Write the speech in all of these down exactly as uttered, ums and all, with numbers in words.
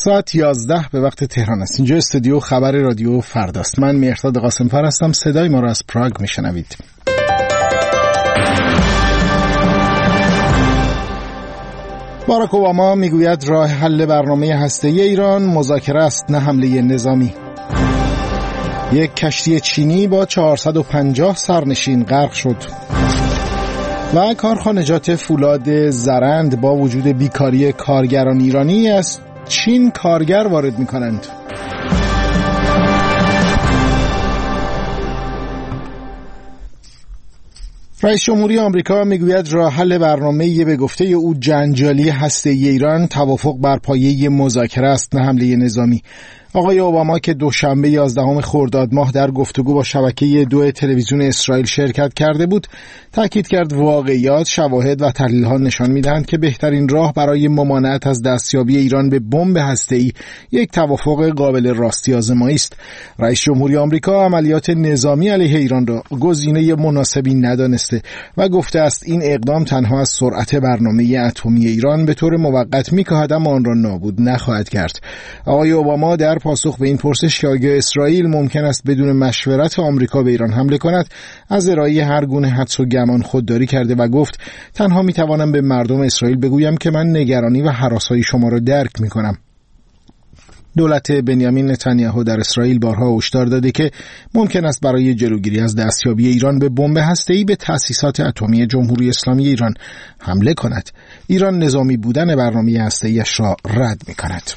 ساعت یازده به وقت تهران است. اینجا استودیو خبر رادیو فرداست. من مهرداد قاسم‌فر هستم. صدای ما را از پراگ میشنوید. باراک اوباما میگوید راه حل برنامه هسته‌ای ایران مذاکره است نه حمله نظامی. یک کشتی چینی با چهارصد و پنجاه سرنشین غرق شد. و کارخانجات فولاد زرند با وجود بیکاری کارگران ایرانی از چین کارگر وارد می‌کنند. رئیس جمهوری آمریکا میگوید راه حل برنامه‌ای به گفته او جنجالی هسته‌ای ایران توافق بر پایه مذاکره است نه حمله نظامی. آقای اوباما که دوشنبه یازدهم خرداد ماه در گفتگو با شبکه دو تلویزیون اسرائیل شرکت کرده بود، تاکید کرد واقعیات، شواهد و تحلیل‌ها نشان می‌دهند که بهترین راه برای ممانعت از دستیابی ایران به بمب هسته‌ای یک توافق قابل راستی آزمایی است. رئیس جمهوری آمریکا عملیات نظامی علیه ایران را گزینه مناسبی ندانسته و گفته است این اقدام تنها از سرعت برنامه اتمی ایران به طور موقت می‌کاهد اما آن را نابود نخواهد کرد. آقای اوباما در پاسخ به این پرسش که آیا اسرائیل ممکن است بدون مشورت آمریکا به ایران حمله کند، از ارائه هر گونه حدس و گمان خودداری کرده و گفت تنها میتوانم به مردم اسرائیل بگویم که من نگرانی و هراس‌های شما را درک میکنم. دولت بنیامین نتانیاهو در اسرائیل بارها هشدار داده که ممکن است برای جلوگیری از دستیابی ایران به بمب هسته‌ای به تأسیسات اتمی جمهوری اسلامی ایران حمله کند. ایران نظامی بودن برنامه هسته‌ایش را رد میکند.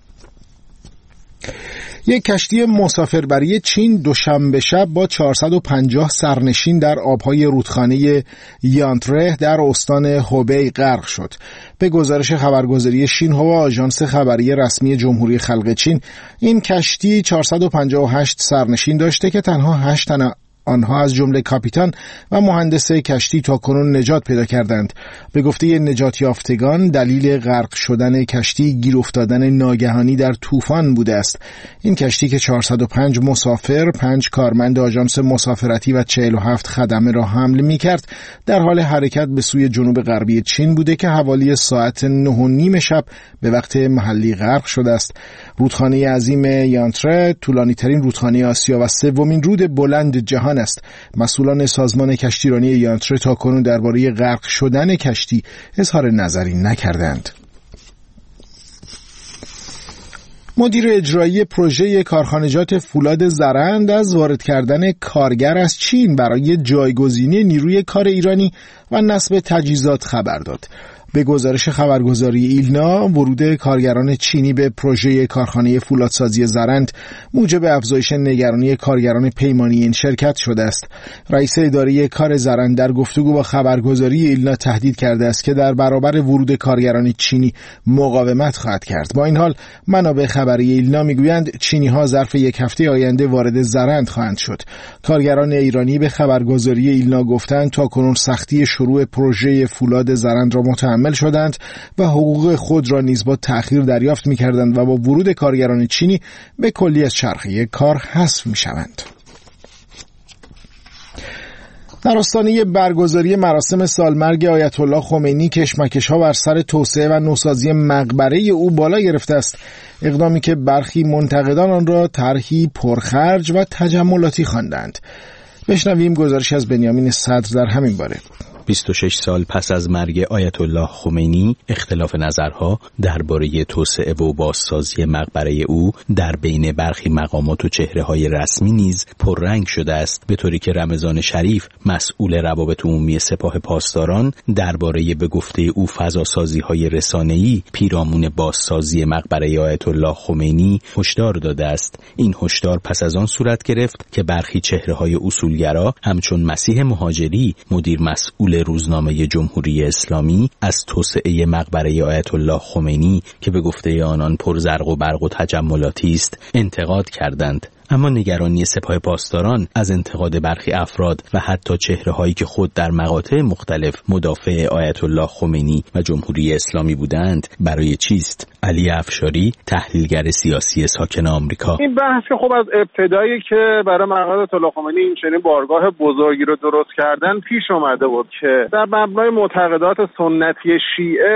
یک کشتی مسافربری چین دوشنبه شب با چهارصد و پنجاه سرنشین در آبهای رودخانه یانتره در استان هوبی غرق شد. به گزارش خبرگزاری شینهوا آژانس خبری رسمی جمهوری خلق چین، این کشتی چهارصد و پنجاه و هشت سرنشین داشته که تنها هشت تن آنها از جمله کاپیتان و مهندس کشتی تاکنون نجات پیدا کردند. به گفته نجات یافتگان دلیل غرق شدن کشتی گیر افتادن ناگهانی در طوفان بوده است. این کشتی که چهارصد و پنج مسافر، پنج کارمند آژانس مسافرتی و چهل و هفت خدمه را حمل می‌کرد، در حال حرکت به سوی جنوب غربی چین بوده که حوالی ساعت نه و نیم شب به وقت محلی غرق شده است. رودخانه عظیم یانتره طولانی‌ترین رودخانه آسیا و سومین رود بلند جهان است. مسئولان سازمان کشتیرانی یانتره تاکنون درباره غرق شدن کشتی اظهار نظری نکردند. مدیر اجرایی پروژه کارخانجات فولاد زرند از وارد کردن کارگر از چین برای جایگزینی نیروی کار ایرانی و نصب تجهیزات خبر داد. به گزارش خبرگزاری ایلنا، ورود کارگران چینی به پروژه کارخانه فولادسازی زرند موجب افزایش نگرانی کارگران پیمانی این شرکت شده است. رئیس اداره کار زرند در گفتگو با خبرگزاری ایلنا تهدید کرده است که در برابر ورود کارگران چینی مقاومت خواهد کرد. با این حال منابع خبری ایلنا میگویند چینی‌ها ظرف یک هفته آینده وارد زرند خواهند شد. کارگران ایرانی به خبرگزاری ایلنا گفتند تاکنون سختی شروع پروژه فولاد زرند را متحمل شدند و حقوق خود را نیز با تأخیر دریافت می‌کردند و با ورود کارگران چینی به کلی از چرخه کار حذف می‌شوند. در آستانه برگزاری مراسم سالمرگ آیت الله خمینی کشمکش‌ها بر سر توسعه و نوسازی مقبره او بالا گرفته است، اقدامی که برخی منتقدان آن را طرحی پرخرج و تجملاتی خواندند. بشنویم گزارش از بنیامین صدر در همین باره. بیست و شش سال پس از مرگ آیت الله خمینی، اختلاف نظرها درباره توسعه و بازسازی مقبره او در بین برخی مقامات و چهره‌های رسمی نیز پررنگ شده است، به طوری که رمضان شریف، مسئول روابط عمومی سپاه پاسداران، درباره به گفته او فضاسازی‌های رسانه‌ای پیرامون بازسازی مقبره آیت الله خمینی هشدار داده است. این هشدار پس از آن صورت گرفت که برخی چهره‌های اصولگرا همچون مسیح مهاجری، مدیر مسئول روزنامه جمهوری اسلامی، از توسعه مقبره آیت الله خمینی که به گفته آنان پرزرق و برق و تجملاتی است انتقاد کردند. اما نگرانی سپاه پاسداران از انتقاد برخی افراد و حتی چهره‌هایی که خود در مقاطع مختلف مدافع آیت الله خمینی و جمهوری اسلامی بودند برای چیست؟ علی افشاری، تحلیلگر سیاسی ساکن آمریکا: این بحث که خب از ابتدایی که برای مقام آیت الله خمینی این چنین بارگاه بزرگی رو درست کردن پیش اومده بود که در مبنای معتقدات سنتی شیعه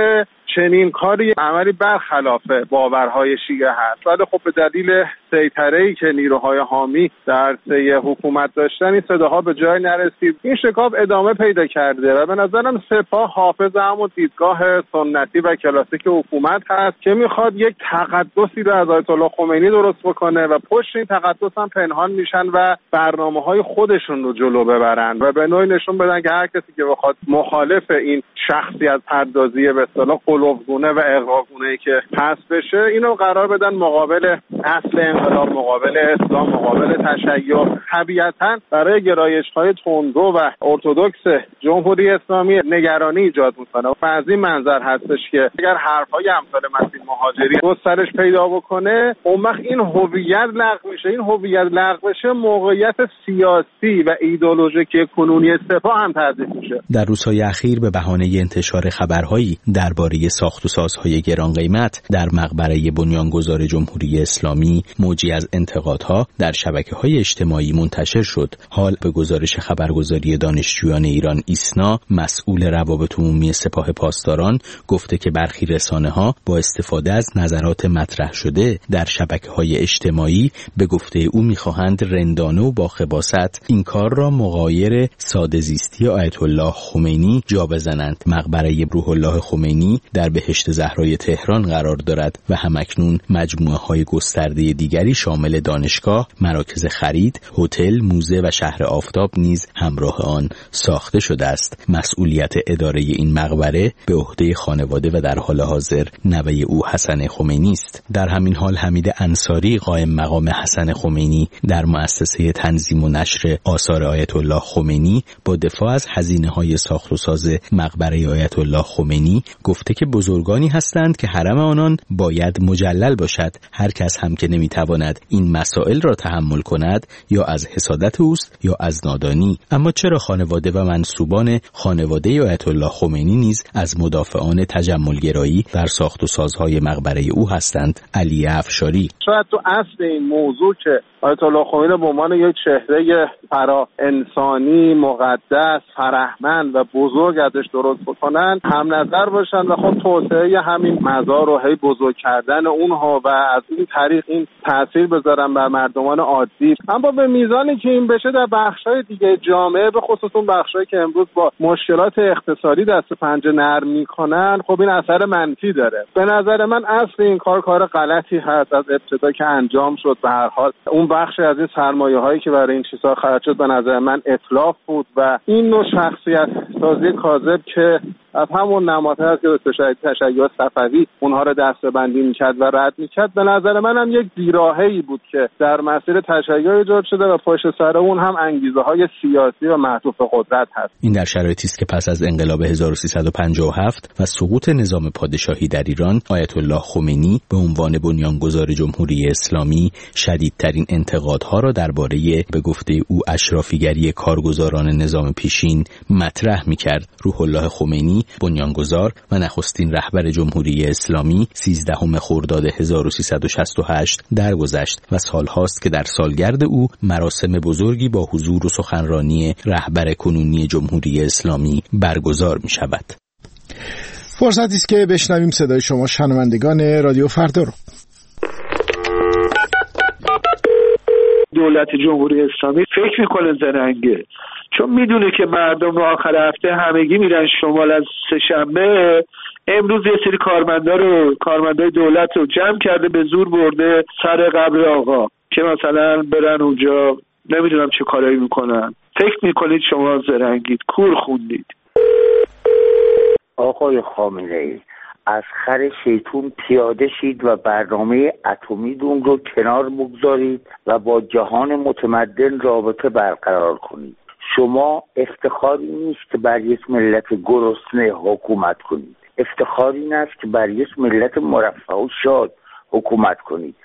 چنین کاری عملی برخلاف باورهای شیعه هست، ولی خب به دلیل سیطره‌ای که نیروهای حامی در طی حکومت داشتن این صداها به جای نرسید. این شکاف ادامه پیدا کرده و به نظرم سپاه حافظ همون دیدگاه سنتی و کلاسیک حکومت هست که میخواد یک تقدسی رو از آیت الله خمینی درست بکنه و پشت این تقدس هم پنهان میشن و برنامه‌های خودشون رو جلو ببرن و به نوعی نشون بدن که هر کسی که بخواد مخالف این شخصیت پردازی به اصطلاح قلوبگونه و اغواگونه‌ای که پس بشه اینو قرار بدن مقابل اصل انقلاب، مقابل اسلام، مقابل تشیع. طبیعتاً برای گرایش‌های تندرو و ارتدوکس جمهوری اسلامی نگرانی ایجاد می‌کنه و از این منظر هستش که اگر حرف‌های امثال مسیح مهاجری گسترش پیدا بکنه اون وقت این هویت لغو میشه. این هویت لغو بشه موقعیت سیاسی و ایدئولوژیکی کنونی سپاه هم تضعیف میشه. در روزهای اخیر به بهانه انتشار خبرهایی درباره ساخت و سازهای گران قیمت در مقبره بنیانگذار جمهوری اسلامی موجی از انتقادها در شبکه‌های اجتماعی منتشر شد. حال به گزارش خبرگزاری دانشجویان ایران ایسنا، مسئول روابط عمومی سپاه پاسداران گفته که برخی رسانه‌ها با استفاده از نظرات مطرح شده در شبکه‌های اجتماعی به گفته او می‌خواهند رندانه و با خباثت این کار را مغایر ساده زیستی آیت الله خمینی جا بزنند. مقبره روح الله خمینی در بهشت زهرای تهران قرار دارد و همکنون مجموعه‌های گسترده دیگری شامل دانشگاه، مراکز خرید، هتل، موزه و شهر آفتاب نیز همراه آن ساخته شده است. مسئولیت اداره این مقبره به عهده خانواده و در حال حاضر نوه او حسن خمینی است. در همین حال حمید انصاری قائم مقام حسن خمینی در مؤسسه تنظیم و نشر آثار آیت الله خمینی با دفاع از هزینه‌های ساخت و ساز مقبره آیت الله خمینی گفته که بزرگانی هستند که حرم آنان باید مجلل باشد. هر کس هم که نمیتواند این مسائل را تحمل کند یا از حسادت اوست یا از نادانی. اما چرا خانواده و منسوبان خانواده آیت الله خمینی نیز از مدافعان تجملگرایی در ساخت و سازهای مقبره او هستند؟ علی افشاری: شاید تو اصل این موضوع که آیت الله خمینی به عنوان یک چهره فرا انسانی، مقدس، فرهمند و بزرگ ازش درست بکنن هم نظر باشن و خب توسعه همین مزار و هی بزرگ کردن اونها و از این طریق این تاثیر بذارن بر مردمان عادی. اما به میزانی که این بشه در بخش‌های دیگه جامعه، به خصوص اون بخش‌هایی که امروز با مشکلات اقتصادی دست پنجه نرم می‌کنن، خب این اثر منفی داره. به نظر من اصل این کار کار غلطی هست از ابتدا که انجام شد. به هر حال اون بخشی از این سرمایه‌هایی که برای این چیزا خرج شد به نظر من اتلاف بود و این نوع شخصیت سازی کاذب که از همون نماد هست که تشیع صفوی اونها رو دسته‌بندی می‌کرد و رد می‌کرد، به نظر من هم یک بیراهه‌ای بود که در مسیر تشیع ایجاد شده و پشت سر اون هم انگیزه‌های سیاسی و معطوف قدرت هست. این در شرایطی است که پس از انقلاب هزار و سیصد و پنجاه و هفت و سقوط نظام پادشاهی در ایران، آیت الله خمینی به عنوان بنیانگذار جمهوری اسلامی شدیدترین انتقادها را درباره به گفته او اشرافیگری کارگزاران نظام پیشین مطرح می‌کرد. روح الله خمینی بنیانگذار و نخستین رهبر جمهوری اسلامی سیزدهم خرداد هزار و سیصد و شصت و هشت درگذشت و سالهاست که در سالگرد او مراسم بزرگی با حضور و سخنرانی رهبر کنونی جمهوری اسلامی برگزار می شود. فرصتی است که بشنویم صدای شما شنوندگان رادیو فردا رو. دولت جمهوری اسلامی فکر میکنه زرنگه، چون میدونه که مردم رو آخر هفته همگی میرن شمال از سه‌شنبه. امروز یه سری کارمندا رو کارمندای دولت رو جمع کرده به زور برده سر قبر آقا که مثلا برن اونجا، نمیدونم چه کارایی میکنن. فکر میکنید شما زرنگید، کور خوندید. آقای خامنه‌ای، از خر شیطون پیاده شید و برنامه اتمیدون رو کنار بگذارید و با جهان متمدن رابطه برقرار کنید. شما افتخاری نیست که بر یک ملت گرسنه حکومت کنید. افتخاری این است که بر یک ملت مرفه و شاد حکومت کنید.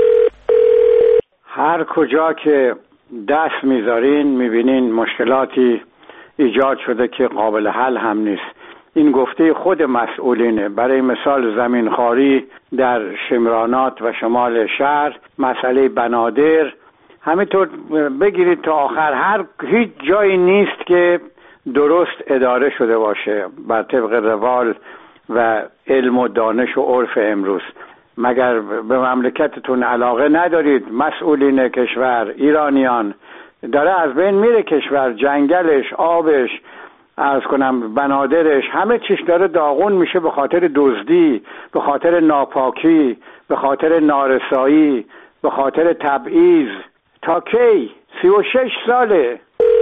هر کجا که دست میذارین میبینین مشکلاتی ایجاد شده که قابل حل هم نیست. این گفته خود مسئولینه. برای مثال زمینخواری در شمرانات و شمال شهر، مسئله بنادر، همینطور بگیرید تا آخر. هر هیچ جایی نیست که درست اداره شده باشه بر طبق روال و علم و دانش و عرف امروز. مگر به مملکتتون علاقه ندارید؟ مسئولین کشور، ایرانیان، داره از بین میره کشور، جنگلش، آبش، عرض کنم بنادرش، همه چیش داره داغون میشه به خاطر دزدی، به خاطر ناپاکی، به خاطر نارسایی، به خاطر تبعیض. تا کی؟ سی و شش ساله.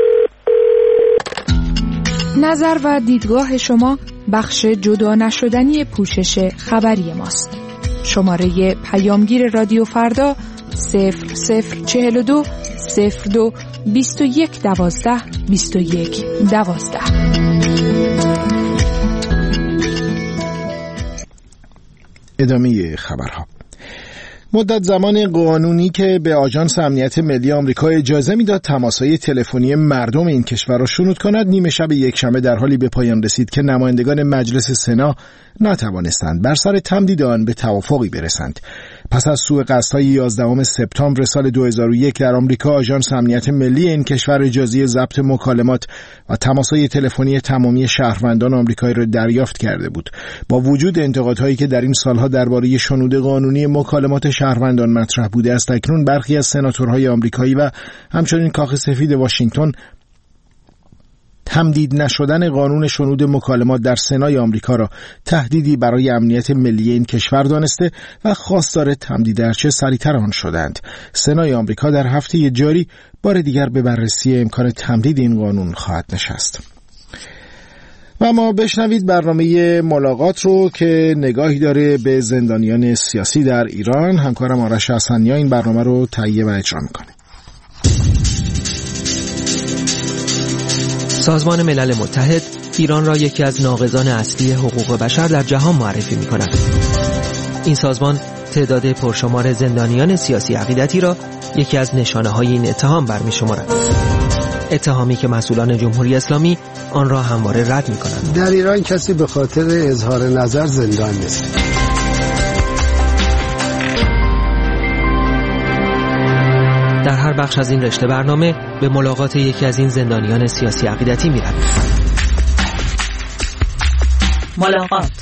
نظر و دیدگاه شما بخش جدا نشدنی پوشش خبری ماست. شماره پیامگیر رادیو فردا صفر صفر چهل و دو صفر دو بیست و یک دوازده بیست و یک دوازده. ادامه خبرها. مدت زمان قانونی که به آژانس امنیت ملی آمریکا اجازه میداد تماس‌های تلفنی مردم این کشور را شنود کند، نیمه شب یکشنبه در حالی به پایان رسید که نمایندگان مجلس سنا نتوانستند بر سر تمدید آن به توافقی برسند. پس از سوء قصدهای یازدهم سپتامبر سال دو هزار و یک در آمریکا، آژانس امنیت ملی این کشور اجازه ضبط مکالمات و تماس‌های تلفنی تمامی شهروندان آمریکایی را دریافت کرده بود. با وجود انتقادهایی که در این سالها درباره شنود قانونی مکالمات شهروندان مطرح بوده است، اکنون برخی از سناتورهای آمریکایی و همچنین کاخ سفید واشنگتن تمدید نشدن قانون شنود مکالمات در سنای آمریکا را تهدیدی برای امنیت ملی این کشور دانسته و خواستار تمدید هرچه سریعتر آن شدند. سنای آمریکا در هفته جاری بار دیگر به بررسی امکان تمدید این قانون خواهد نشست. و ما بشنوید برنامه ملاقات رو که نگاهی داره به زندانیان سیاسی در ایران. همکارم آرش حسنیا این برنامه رو تهیه و اجرا میکنه. سازمان ملل متحد ایران را یکی از ناقضان اصلی حقوق بشر در جهان معرفی می‌کند. این سازمان تعداد پرشمار زندانیان سیاسی عقیدتی را یکی از نشانه‌های این اتهام برمی‌شمارد. اتهامی که مسئولان جمهوری اسلامی آن را همواره رد می‌کنند. در ایران کسی به خاطر اظهار نظر زندان نیست. در هر بخش از این رشته برنامه به ملاقات یکی از این زندانیان سیاسی عقیدتی می‌رویم. ملاقات.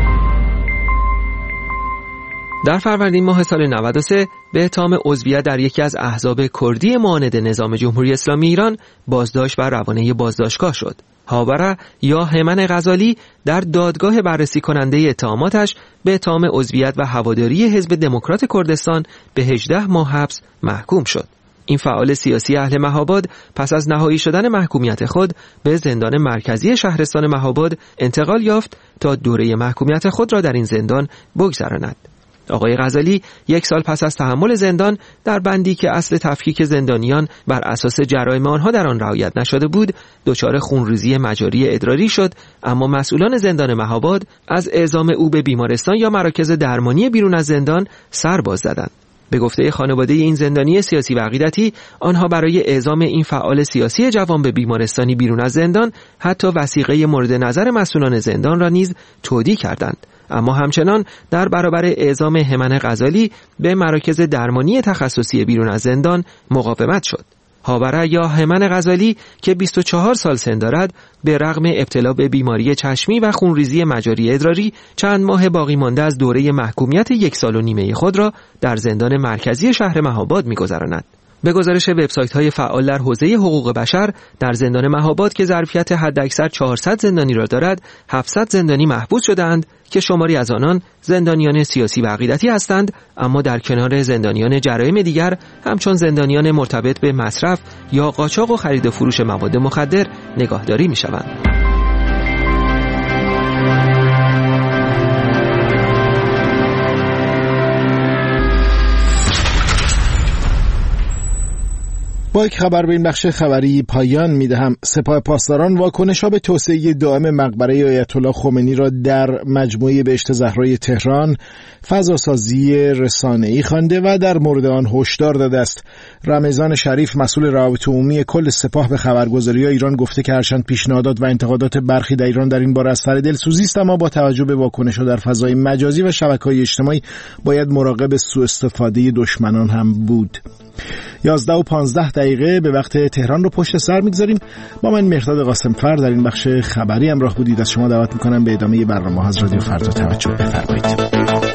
در فروردین ماه سال نود و سه به اتهام عضویت در یکی از احزاب کردی معاند نظام جمهوری اسلامی ایران بازداشت بر روانه بازداشتگاه شد. هاوره یا هیمن غزالی در دادگاه بررسی کننده اتهاماتش به اتهام عضویت و هواداری حزب دموکرات کردستان به هجده ماه حبس محکوم شد. این فعال سیاسی اهل مهاباد پس از نهایی شدن محکومیت خود به زندان مرکزی شهرستان مهاباد انتقال یافت تا دوره محکومیت خود را در این زندان بگذراند. آقای غزالی یک سال پس از تحمل زندان در بندی که اصل تفکیک زندانیان بر اساس جرایم آنها در آن رعایت نشده بود، دچار خونریزی مجاری ادراری شد، اما مسئولان زندان مهاباد از اعزام او به بیمارستان یا مراکز درمانی بیرون از زندان سر باز زدند. به گفته خانواده این زندانی سیاسی و عقیدتی، آنها برای اعزام این فعال سیاسی جوان به بیمارستانی بیرون از زندان حتی وثیقه مورد نظر مسئولان زندان را نیز تودیع کردند. اما همچنان در برابر اعزام هیمن غزالی به مراکز درمانی تخصصی بیرون از زندان مقاومت شد. هاوره یا هیمن غزالی که بیست و چهار سال سن دارد، به رغم ابتلا به بیماری چشمی و خونریزی مجاری ادراری چند ماه باقی مانده از دوره محکومیت یک سال و نیمه خود را در زندان مرکزی شهر مهاباد می‌گذراند. به گزارش وبسایت‌های فعال در حوزه حقوق بشر، در زندان مهاباد که ظرفیت حداکثر چهارصد زندانی را دارد، هفتصد زندانی محبوس شده‌اند که شماری از آنان زندانیان سیاسی و عقیدتی هستند، اما در کنار زندانیان جرایم دیگر همچون زندانیان مرتبط به مصرف یا قاچاق و خرید و فروش مواد مخدر نگاهداری می‌شوند. با یک خبر به این بخش خبری پایان میدهم. سپاه پاسداران واکنش‌ها به توسعه دائم مقبره آیت الله خمینی را در مجموعه بهشت زهرای تهران فضاسازی رسانه‌ای خوانده و در مورد آن هشدار داده است. رمضان شریف مسئول روابط عمومی کل سپاه به خبرگزاری‌های ایران گفته که هرچند پیشنهادات و انتقادات برخی در ایران در این باره از سر دلسوزی است، اما با توجه به واکنش‌ها در فضای مجازی و شبکه‌های اجتماعی باید مراقب سوء استفاده دشمنان هم بود. یازده و پانزده دقیقه دقیقه به وقت تهران رو پشت سر میگذاریم. با من مهرداد قاسمفر در این بخش خبری همراه بودید. از شما دعوت میکنم به ادامه برنامه از رادیو فردا توجه بفرمایید.